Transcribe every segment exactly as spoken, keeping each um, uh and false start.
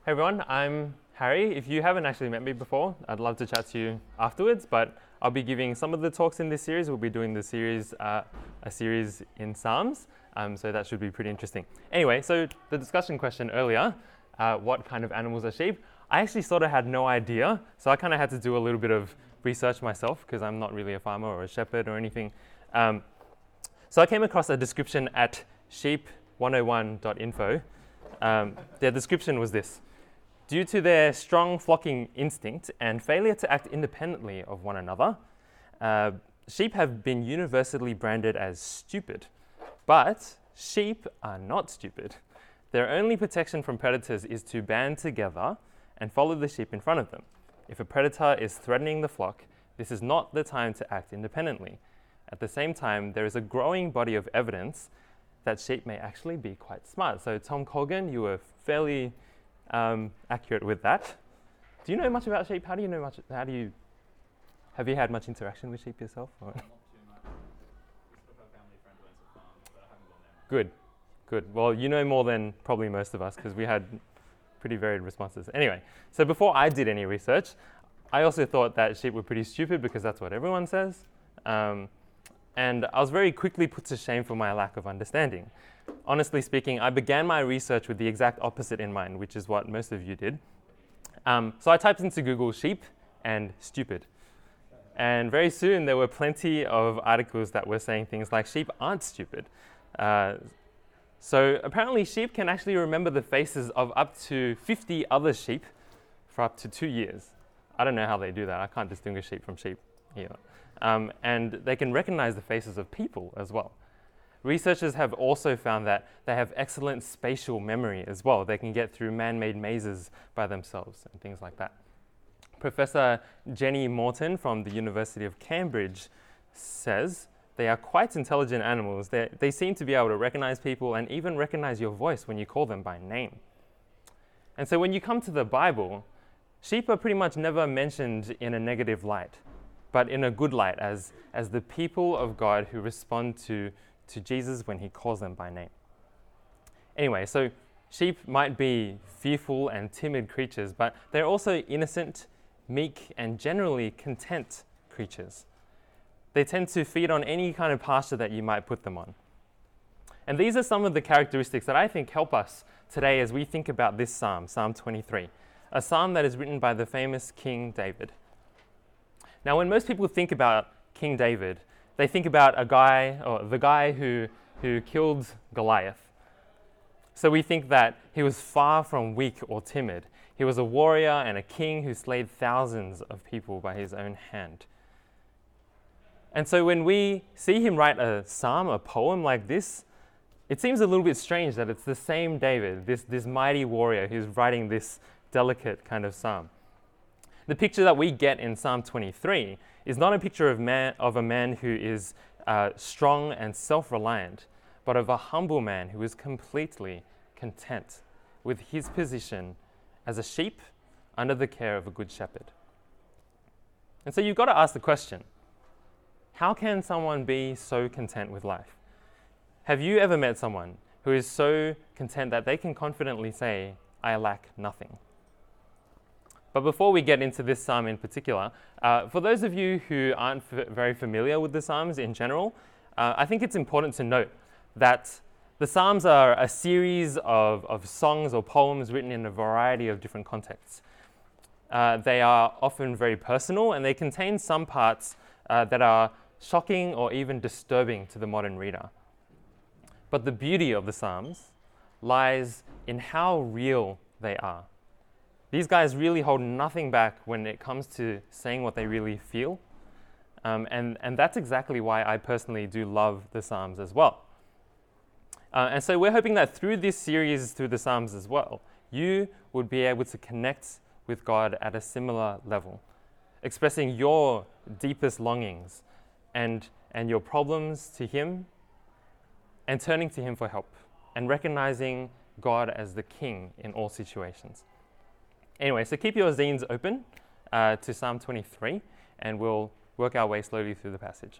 Hey everyone, I'm Harry. If you haven't actually met me before, I'd love to chat to you afterwards, but I'll be giving some of the talks in this series. We'll be doing the series, uh, a series in Psalms, um, so that should be pretty interesting. Anyway, so the discussion question earlier, uh, what kind of animals are sheep? I actually sort of had no idea, so I kind of had to do a little bit of research myself because I'm not really a farmer or a shepherd or anything. Um, so I came across a description at sheep one oh one dot info. Um, their description was this: due to their strong flocking instinct and failure to act independently of one another, uh, sheep have been universally branded as stupid. But sheep are not stupid. Their only protection from predators is to band together and follow the sheep in front of them. If a predator is threatening the flock, this is not the time to act independently. At the same time, there is a growing body of evidence that sheep may actually be quite smart. So Tom Colgan, you were fairly Um, accurate with that. Do you know much about sheep? How do you know much? How do you? Have you had much interaction with sheep yourself? Or? Not too much. Just got a family friend who owns a farm, but I haven't gone there. Good, good. Well, you know more than probably most of us because we had pretty varied responses. Anyway, so before I did any research, I also thought that sheep were pretty stupid because that's what everyone says. Um, and I was very quickly put to shame for my lack of understanding. Honestly speaking, I began my research with the exact opposite in mind, which is what most of you did. Um, so I typed into Google sheep and stupid. And very soon there were plenty of articles that were saying things like sheep aren't stupid. Uh, so apparently sheep can actually remember the faces of up to fifty other sheep for up to two years. I don't know how they do that. I can't distinguish sheep from sheep either. Um, and they can recognize the faces of people as well. Researchers have also found that they have excellent spatial memory as well. They can get through man-made mazes by themselves and things like that. Professor Jenny Morton from the University of Cambridge says they are quite intelligent animals. They, they seem to be able to recognize people and even recognize your voice when you call them by name. And so when you come to the Bible, sheep are pretty much never mentioned in a negative light, but in a good light as, as the people of God who respond to to Jesus when he calls them by name. Anyway, so sheep might be fearful and timid creatures, but they're also innocent, meek, and generally content creatures. They tend to feed on any kind of pasture that you might put them on. And these are some of the characteristics that I think help us today as we think about this psalm, Psalm twenty-three, a psalm that is written by the famous King David. Now, when most people think about King David, they think about a guy, or the guy who, who killed Goliath. So we think that he was far from weak or timid. He was a warrior and a king who slayed thousands of people by his own hand. And so when we see him write a psalm, a poem like this, it seems a little bit strange that it's the same David, this, this mighty warrior who's writing this delicate kind of psalm. The picture that we get in Psalm twenty-three is not a picture of, man, of a man who is uh, strong and self-reliant, but of a humble man who is completely content with his position as a sheep under the care of a good shepherd. And so you've got to ask the question, how can someone be so content with life? Have you ever met someone who is so content that they can confidently say, I lack nothing? But before we get into this psalm in particular, uh, for those of you who aren't f- very familiar with the psalms in general, uh, I think it's important to note that the psalms are a series of, of songs or poems written in a variety of different contexts. Uh, they are often very personal, and they contain some parts uh, that are shocking or even disturbing to the modern reader. But the beauty of the psalms lies in how real they are. These guys really hold nothing back when it comes to saying what they really feel. Um, and, and that's exactly why I personally do love the Psalms as well. Uh, and so we're hoping that through this series, through the Psalms as well, you would be able to connect with God at a similar level, expressing your deepest longings and, and your problems to Him, and turning to Him for help, and recognizing God as the King in all situations. Anyway, so keep your zines open uh, to Psalm twenty-three, and we'll work our way slowly through the passage.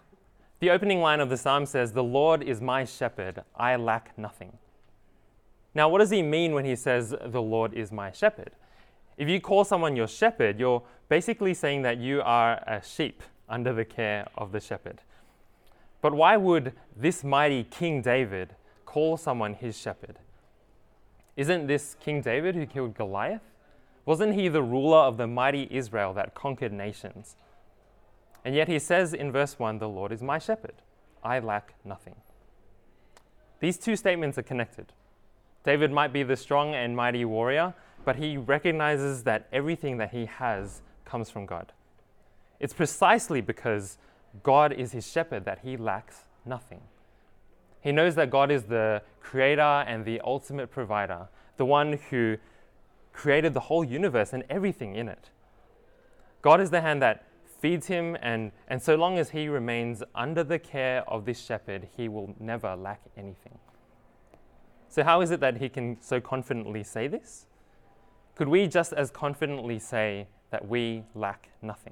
The opening line of the psalm says, "The Lord is my shepherd, I lack nothing." Now, what does he mean when he says, the Lord is my shepherd? If you call someone your shepherd, you're basically saying that you are a sheep under the care of the shepherd. But why would this mighty King David call someone his shepherd? Isn't this King David who killed Goliath? Wasn't he the ruler of the mighty Israel that conquered nations? And yet he says in verse one, the Lord is my shepherd. I lack nothing. These two statements are connected. David might be the strong and mighty warrior, but he recognizes that everything that he has comes from God. It's precisely because God is his shepherd that he lacks nothing. He knows that God is the creator and the ultimate provider, the one who created the whole universe and everything in it. God is the hand that feeds him, and, and so long as he remains under the care of this shepherd, he will never lack anything. So how is it that he can so confidently say this? Could we just as confidently say that we lack nothing?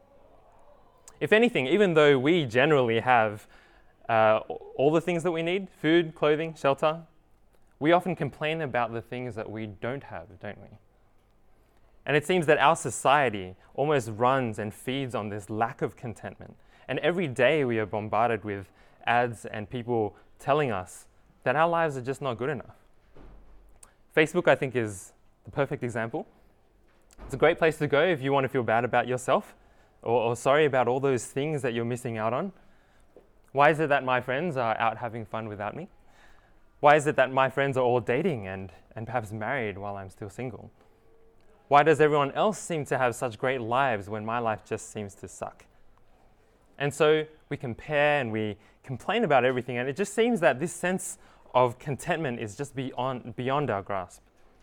If anything, even though we generally have uh, all the things that we need, food, clothing, shelter, we often complain about the things that we don't have, don't we? And it seems that our society almost runs and feeds on this lack of contentment. And every day we are bombarded with ads and people telling us that our lives are just not good enough. Facebook, I think, is the perfect example. It's a great place to go if you want to feel bad about yourself or, or sorry about all those things that you're missing out on. Why is it that my friends are out having fun without me? Why is it that my friends are all dating and, and perhaps married while I'm still single? Why does everyone else seem to have such great lives when my life just seems to suck? And so we compare and we complain about everything, and it just seems that this sense of contentment is just beyond, beyond our grasp.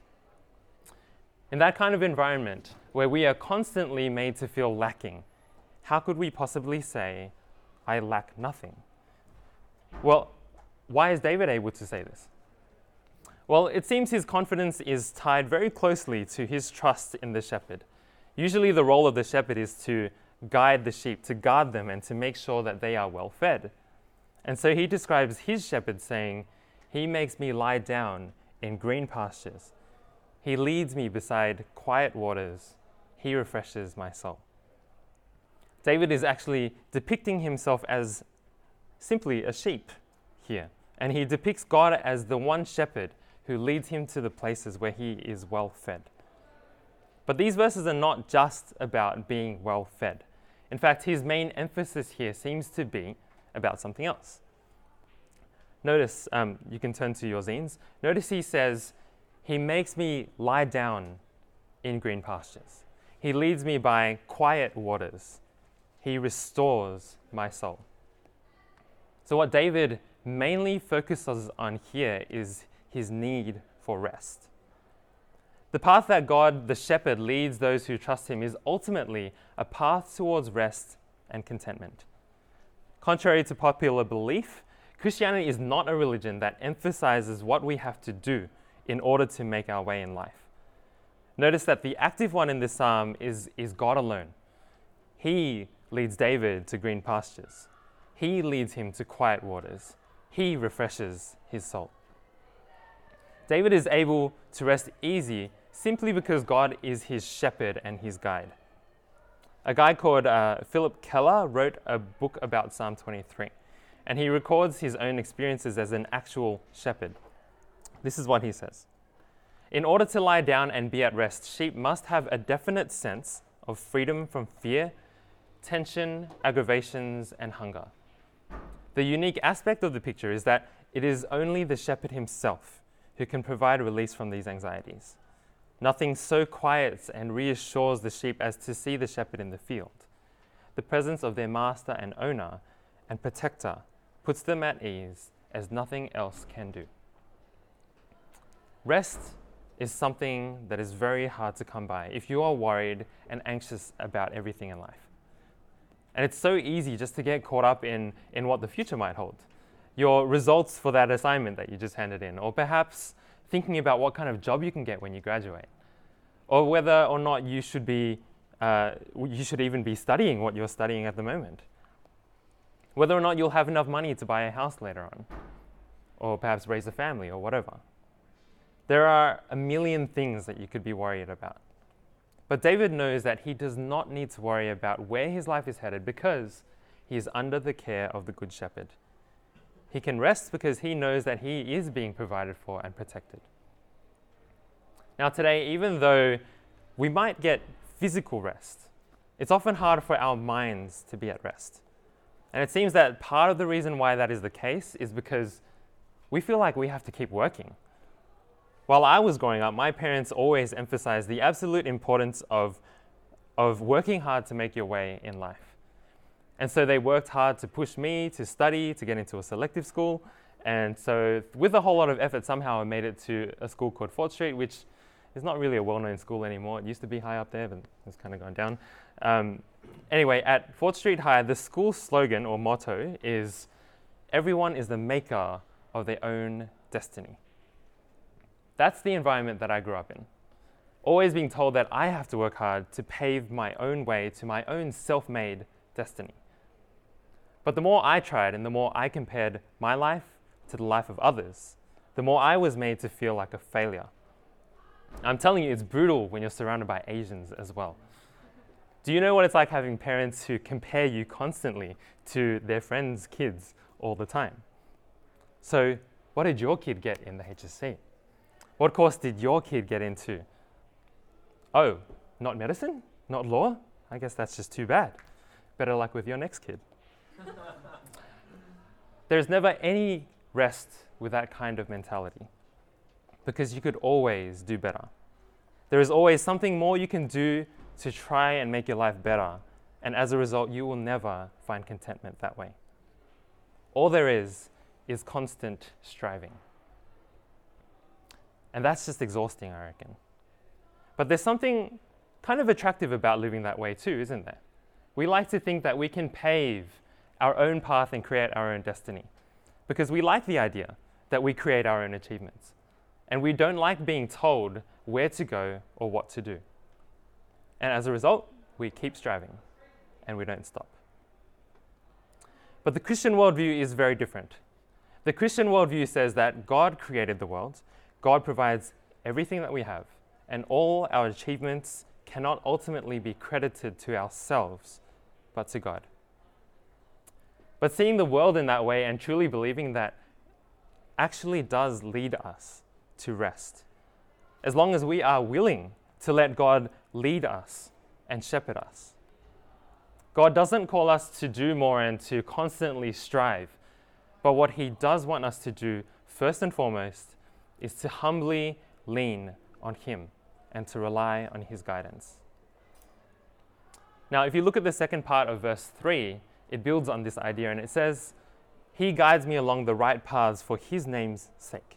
In that kind of environment, where we are constantly made to feel lacking, how could we possibly say, I lack nothing? Well, why is David able to say this? Well, it seems his confidence is tied very closely to his trust in the shepherd. Usually the role of the shepherd is to guide the sheep, to guard them, and to make sure that they are well fed. And so he describes his shepherd saying, he makes me lie down in green pastures. He leads me beside quiet waters. He refreshes my soul. David is actually depicting himself as simply a sheep here. And he depicts God as the one shepherd who leads him to the places where he is well fed. But these verses are not just about being well fed. In fact, his main emphasis here seems to be about something else. Notice, um, you can turn to your zines. Notice he says, he makes me lie down in green pastures. He leads me by quiet waters. He restores my soul. So what David mainly focuses on here is his need for rest. The path that God, the shepherd, leads those who trust him is ultimately a path towards rest and contentment. Contrary to popular belief, Christianity is not a religion that emphasizes what we have to do in order to make our way in life. Notice that the active one in this psalm is, is God alone. He leads David to green pastures. He leads him to quiet waters. He refreshes his soul. David is able to rest easy simply because God is his shepherd and his guide. A guy called uh, Philip Keller wrote a book about Psalm twenty-three, and he records his own experiences as an actual shepherd. This is what he says. In order to lie down and be at rest, sheep must have a definite sense of freedom from fear, tension, aggravations, and hunger. The unique aspect of the picture is that it is only the shepherd himself who can provide release from these anxieties. Nothing so quiets and reassures the sheep as to see the shepherd in the field. The presence of their master and owner and protector puts them at ease as nothing else can do. Rest is something that is very hard to come by if you are worried and anxious about everything in life. And it's so easy just to get caught up in, in what the future might hold. Your results for that assignment that you just handed in, or perhaps thinking about what kind of job you can get when you graduate, or whether or not you should be, uh, you should even be studying what you're studying at the moment, whether or not you'll have enough money to buy a house later on, or perhaps raise a family or whatever. There are a million things that you could be worried about. But David knows that he does not need to worry about where his life is headed because he is under the care of the Good Shepherd. He can rest because he knows that he is being provided for and protected. Now today, even though we might get physical rest, it's often hard for our minds to be at rest. And it seems that part of the reason why that is the case is because we feel like we have to keep working. While I was growing up, my parents always emphasized the absolute importance of, of working hard to make your way in life. And so they worked hard to push me to study, to get into a selective school. And so with a whole lot of effort, somehow I made it to a school called Fort Street, which is not really a well-known school anymore. It used to be high up there, but it's kind of gone down. Um, anyway, at Fort Street High, the school slogan or motto is, "Everyone is the maker of their own destiny." That's the environment that I grew up in. Always being told that I have to work hard to pave my own way to my own self-made destiny. But the more I tried and the more I compared my life to the life of others, the more I was made to feel like a failure. I'm telling you, it's brutal when you're surrounded by Asians as well. Do you know what it's like having parents who compare you constantly to their friends' kids all the time? So, what did your kid get in the H S C? What course did your kid get into? Oh, not medicine? Not law? I guess that's just too bad. Better luck with your next kid. There's never any rest with that kind of mentality, because you could always do better. There is always something more you can do to try and make your life better, and as a result, you will never find contentment that way. All there is is constant striving. And that's just exhausting, I reckon. But there's something kind of attractive about living that way too, isn't there? We like to think that we can pave our own path and create our own destiny, because we like the idea that we create our own achievements. And we don't like being told where to go or what to do. And as a result, we keep striving and we don't stop. But the Christian worldview is very different. The Christian worldview says that God created the world, God provides everything that we have, and all our achievements cannot ultimately be credited to ourselves, but to God. But seeing the world in that way and truly believing that actually does lead us to rest, as long as we are willing to let God lead us and shepherd us. God doesn't call us to do more and to constantly strive, but what He does want us to do, first and foremost, is to humbly lean on Him and to rely on His guidance. Now, if you look at the second part of verse three, it builds on this idea and it says, "He guides me along the right paths for His name's sake."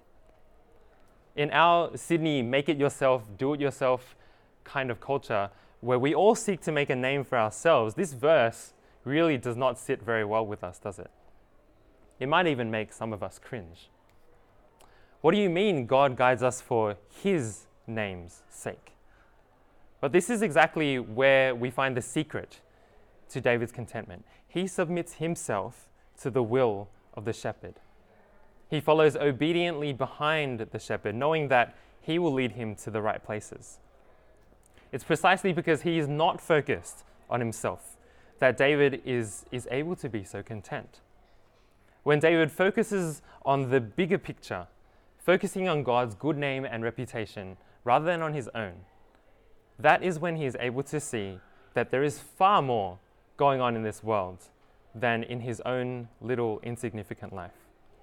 In our Sydney make-it-yourself, do-it-yourself kind of culture, where we all seek to make a name for ourselves, this verse really does not sit very well with us, does it? It might even make some of us cringe. What do you mean God guides us for His name's sake? But this is exactly where we find the secret to David's contentment. He submits himself to the will of the shepherd. He follows obediently behind the shepherd, knowing that he will lead him to the right places. It's precisely because he is not focused on himself that David is, is able to be so content. When David focuses on the bigger picture, focusing on God's good name and reputation rather than on his own, that is when he is able to see that there is far more going on in this world than in his own little insignificant life.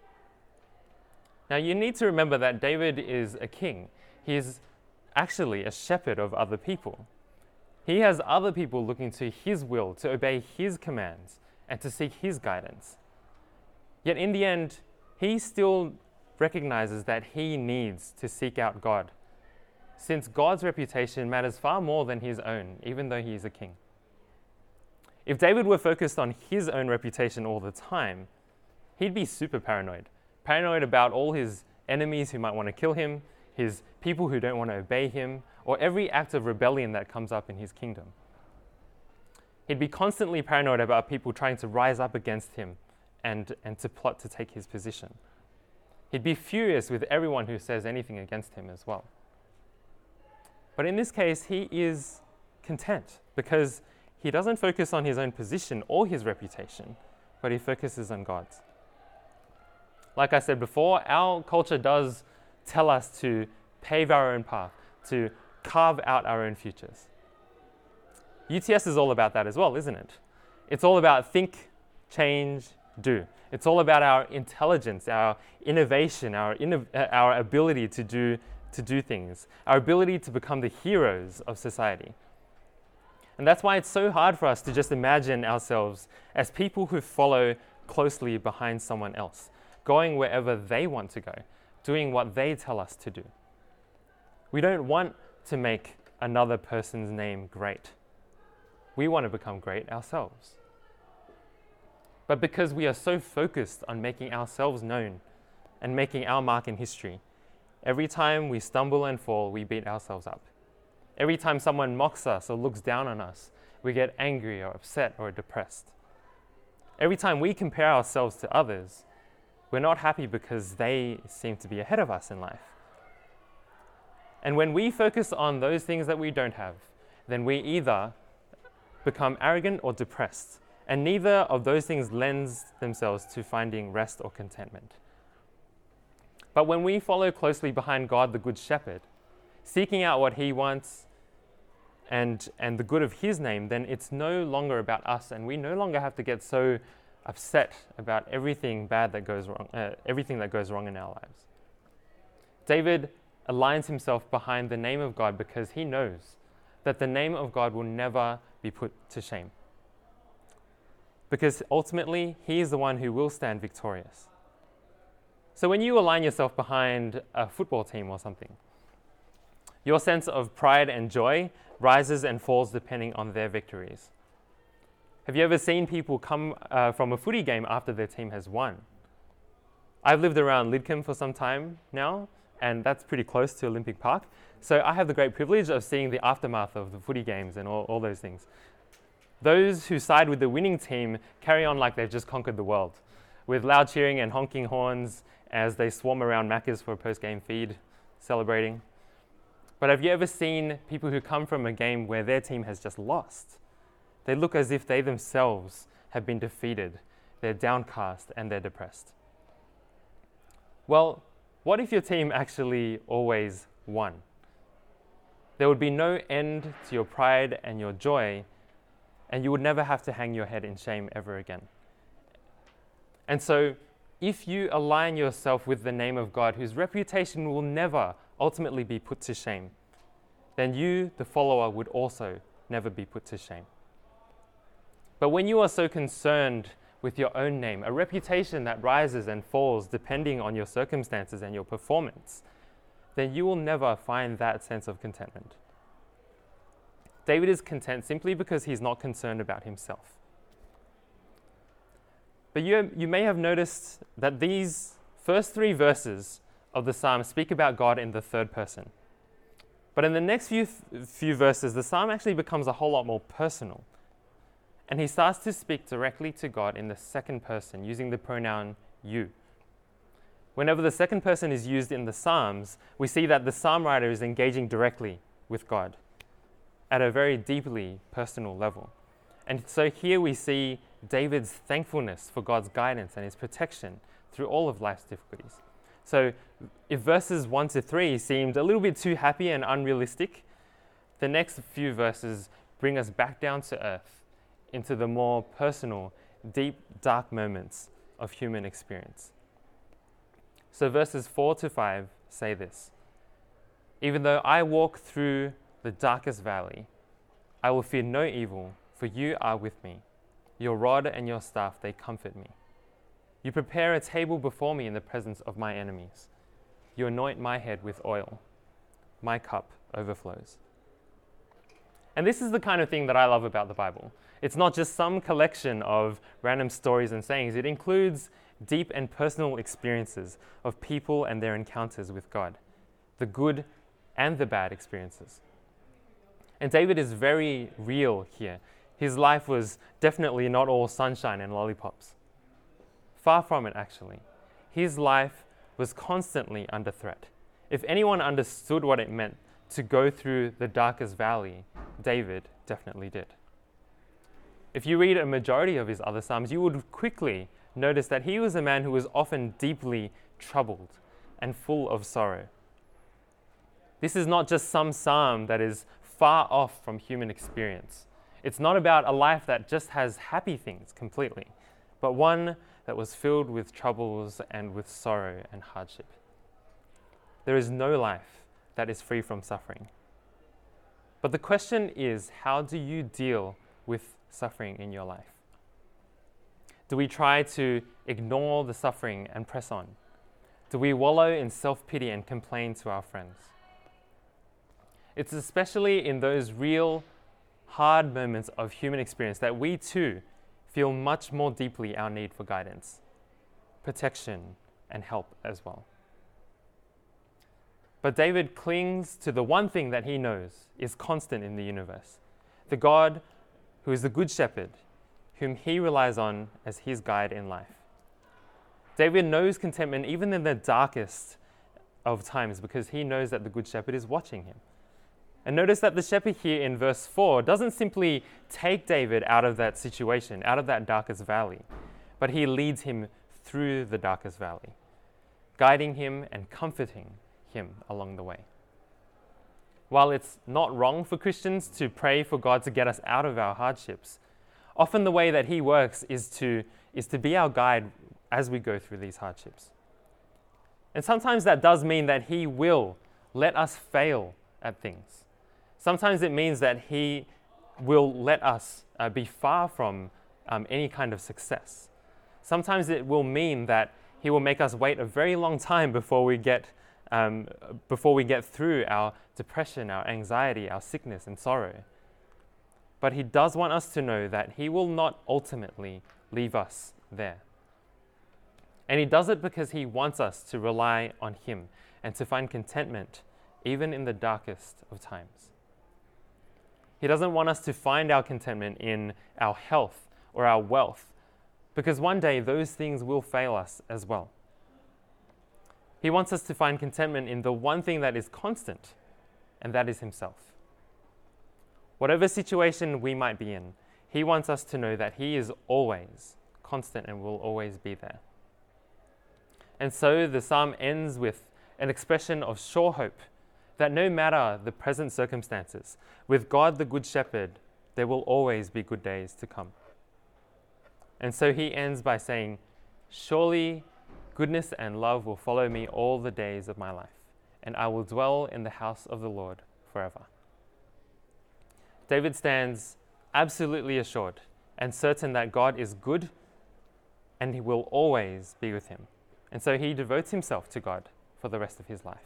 Now, you need to remember that David is a king. He is actually a shepherd of other people. He has other people looking to his will, to obey his commands, and to seek his guidance. Yet in the end, he still recognizes that he needs to seek out God, since God's reputation matters far more than his own, even though he is a king. If David were focused on his own reputation all the time, he'd be super paranoid. Paranoid about all his enemies who might want to kill him, his people who don't want to obey him, or every act of rebellion that comes up in his kingdom. He'd be constantly paranoid about people trying to rise up against him and, and to plot to take his position. He'd be furious with everyone who says anything against him as well. But in this case, he is content because he doesn't focus on his own position or his reputation, but he focuses on God's. Like I said before, our culture does tell us to pave our own path, to carve out our own futures. U T S is all about that as well, isn't it? It's all about think, change, do. It's all about our intelligence, our innovation, our, inno- uh, our ability to do, to do things, our ability to become the heroes of society. And that's why it's so hard for us to just imagine ourselves as people who follow closely behind someone else, going wherever they want to go, doing what they tell us to do. We don't want to make another person's name great. We want to become great ourselves. But because we are so focused on making ourselves known and making our mark in history, every time we stumble and fall, we beat ourselves up. Every time someone mocks us or looks down on us, we get angry or upset or depressed. Every time we compare ourselves to others, we're not happy because they seem to be ahead of us in life. And when we focus on those things that we don't have, then we either become arrogant or depressed. And neither of those things lends themselves to finding rest or contentment. But when we follow closely behind God, the Good Shepherd, seeking out what he wants and, and the good of his name, then it's no longer about us, and we no longer have to get so upset about everything bad that goes wrong, uh, everything that goes wrong in our lives. David aligns himself behind the name of God because he knows that the name of God will never be put to shame. Because ultimately, he is the one who will stand victorious. So when you align yourself behind a football team or something, your sense of pride and joy rises and falls depending on their victories. Have you ever seen people come uh, from a footy game after their team has won? I've lived around Lidcombe for some time now, and that's pretty close to Olympic Park. So I have the great privilege of seeing the aftermath of the footy games and all, all those things. Those who side with the winning team carry on like they've just conquered the world, with loud cheering and honking horns as they swarm around Macca's for a post-game feed, celebrating. But have you ever seen people who come from a game where their team has just lost? They look as if they themselves have been defeated. They're downcast and they're depressed. Well, what if your team actually always won? There would be no end to your pride and your joy, and you would never have to hang your head in shame ever again. And so, if you align yourself with the name of God, whose reputation will never ultimately be put to shame, then you, the follower, would also never be put to shame. But when you are so concerned with your own name, a reputation that rises and falls depending on your circumstances and your performance, then you will never find that sense of contentment. David is content simply because he's not concerned about himself. But you, you may have noticed that these first three verses of the psalm speak about God in the third person. But in the next few, few verses, the psalm actually becomes a whole lot more personal. And he starts to speak directly to God in the second person, using the pronoun you. Whenever the second person is used in the Psalms, we see that the psalm writer is engaging directly with God at a very deeply personal level. And so here we see David's thankfulness for God's guidance and his protection through all of life's difficulties. So if verses one to three seemed a little bit too happy and unrealistic, the next few verses bring us back down to earth into the more personal, deep, dark moments of human experience. So verses four to five say this: "Even though I walk through the darkest valley, I will fear no evil, for you are with me. Your rod and your staff, they comfort me. You prepare a table before me in the presence of my enemies. You anoint my head with oil. My cup overflows." And this is the kind of thing that I love about the Bible. It's not just some collection of random stories and sayings. It includes deep and personal experiences of people and their encounters with God, the good and the bad experiences. And David is very real here. His life was definitely not all sunshine and lollipops. Far from it, actually. His life was constantly under threat. If anyone understood what it meant to go through the darkest valley, David definitely did. If you read a majority of his other psalms, you would quickly notice that he was a man who was often deeply troubled and full of sorrow. This is not just some psalm that is far off from human experience. It's not about a life that just has happy things completely, but one that was filled with troubles and with sorrow and hardship. There is no life that is free from suffering. But the question is, how do you deal with suffering in your life? Do we try to ignore the suffering and press on? Do we wallow in self-pity and complain to our friends? It's especially in those real, hard moments of human experience that we too feel much more deeply our need for guidance, protection, and help as well. But David clings to the one thing that he knows is constant in the universe, the God who is the Good Shepherd, whom he relies on as his guide in life. David knows contentment even in the darkest of times because he knows that the Good Shepherd is watching him. And notice that the shepherd here in verse four doesn't simply take David out of that situation, out of that darkest valley, but he leads him through the darkest valley, guiding him and comforting him along the way. While it's not wrong for Christians to pray for God to get us out of our hardships, often the way that he works is to, is to be our guide as we go through these hardships. And sometimes that does mean that he will let us fail at things. Sometimes it means that he will let us uh, be far from um, any kind of success. Sometimes it will mean that he will make us wait a very long time before we get um, before we get through our depression, our anxiety, our sickness and sorrow. But he does want us to know that he will not ultimately leave us there. And he does it because he wants us to rely on him and to find contentment even in the darkest of times. He doesn't want us to find our contentment in our health or our wealth, because one day those things will fail us as well. He wants us to find contentment in the one thing that is constant, and that is himself. Whatever situation we might be in, he wants us to know that he is always constant and will always be there. And so the psalm ends with an expression of sure hope that no matter the present circumstances, with God the Good Shepherd, there will always be good days to come. And so he ends by saying, surely goodness and love will follow me all the days of my life, and I will dwell in the house of the Lord forever. David stands absolutely assured and certain that God is good and he will always be with him. And so he devotes himself to God for the rest of his life.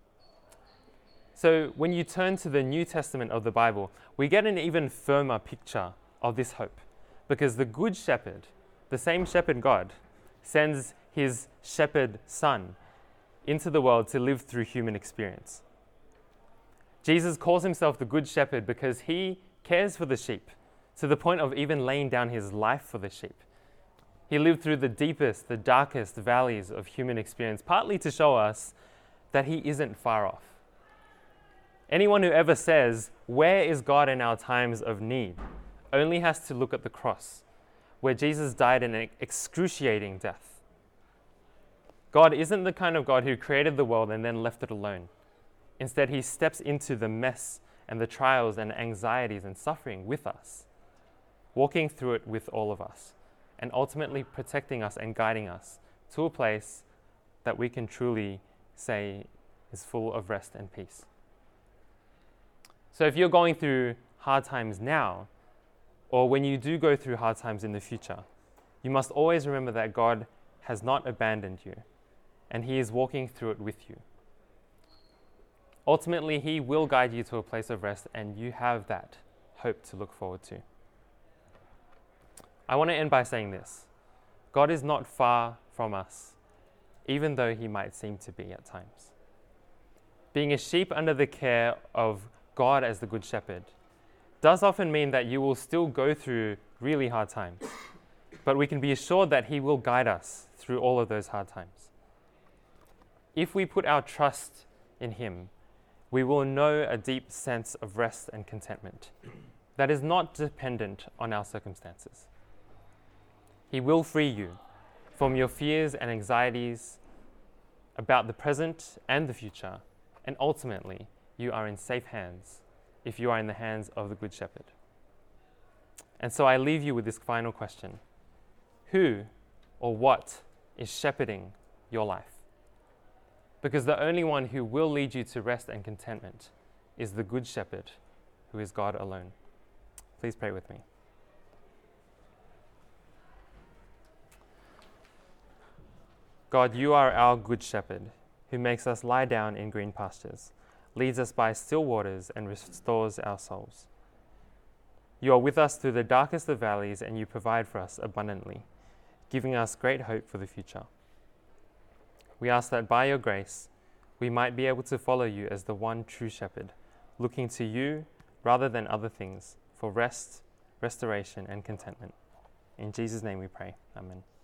So when you turn to the New Testament of the Bible, we get an even firmer picture of this hope, because the Good Shepherd, the same shepherd God, sends his shepherd son into the world to live through human experience. Jesus calls himself the Good Shepherd because he cares for the sheep to the point of even laying down his life for the sheep. He lived through the deepest, the darkest valleys of human experience, partly to show us that he isn't far off. Anyone who ever says, "Where is God in our times of need?" only has to look at the cross, where Jesus died an excruciating death. God isn't the kind of God who created the world and then left it alone. Instead, he steps into the mess and the trials and anxieties and suffering with us, walking through it with all of us, and ultimately protecting us and guiding us to a place that we can truly say is full of rest and peace. So if you're going through hard times now, or when you do go through hard times in the future, you must always remember that God has not abandoned you, and he is walking through it with you. Ultimately, he will guide you to a place of rest, and you have that hope to look forward to. I want to end by saying this. God is not far from us, even though he might seem to be at times. Being a sheep under the care of God as the Good Shepherd does often mean that you will still go through really hard times, but we can be assured that he will guide us through all of those hard times. if we put our trust in him, we will know a deep sense of rest and contentment that is not dependent on our circumstances. He will free you from your fears and anxieties about the present and the future, and ultimately, you are in safe hands if you are in the hands of the Good Shepherd. And so I leave you with this final question. Who or what is shepherding your life? Because the only one who will lead you to rest and contentment is the Good Shepherd, who is God alone. Please pray with me. God, you are our Good Shepherd, who makes us lie down in green pastures, leads us by still waters, and restores our souls. You are with us through the darkest of valleys, and you provide for us abundantly, giving us great hope for the future. We ask that by your grace, we might be able to follow you as the one true shepherd, looking to you rather than other things for rest, restoration, and contentment. In Jesus' name we pray. Amen.